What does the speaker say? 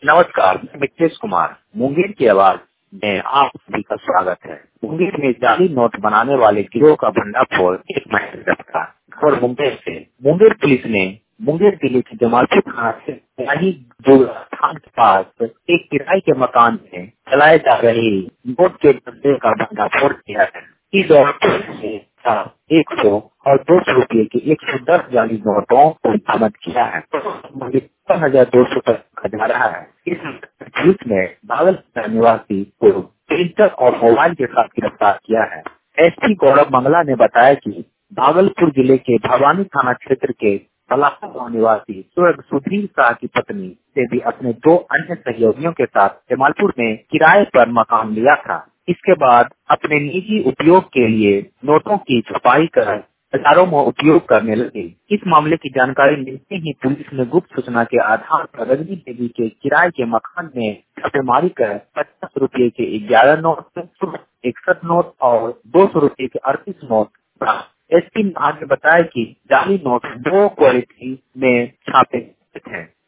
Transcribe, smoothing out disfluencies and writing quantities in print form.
नमस्कार, मैं मितेश कुमार। मुंगेर की आवाज में आप सभी का स्वागत है। मुंगेर में जाली नोट बनाने वाले गिरोह का भंडाफोड़ एक महीने गिरफ्तार। और मुंगेर से मुंगेर पुलिस ने मुंगेर जिले के जमालपुर थाना से थान के पास एक किराए के मकान में चलाए जा रहे नोट के धंधे का भंडाफोड़ किया है। इस दौरान पुलिस ने 100 और 200 रुपये के 110 जाली नोटों को बरामद किया है। 15,200 तक जा रहा है। इस पुलिस ने भागलपुर निवासी को प्रिंटर और मोबाइल के साथ गिरफ्तार किया है। एसपी गौरव मंगला ने बताया कि भागलपुर जिले के भवानी थाना क्षेत्र के पलासा गांव निवासी स्वर्ग सुधीर शाह की पत्नी से भी अपने 2 अन्य सहयोगियों के साथ जमालपुर में किराए पर मकान लिया था। इसके बाद अपने निजी उपयोग के लिए नोटों की छपाई कर बाजारों में उपयोग करने लगे। इस मामले की जानकारी मिलते ही पुलिस ने गुप्त सूचना के आधार पर रजनी देवी के किराए के मकान में छापेमारी कर 50 रुपए के 11 नोट, 61 नोट और 200 रुपए के 38 नोट। एसपी ने आगे बताया कि जाली नोट 2 क्वालिटी में छापे थे।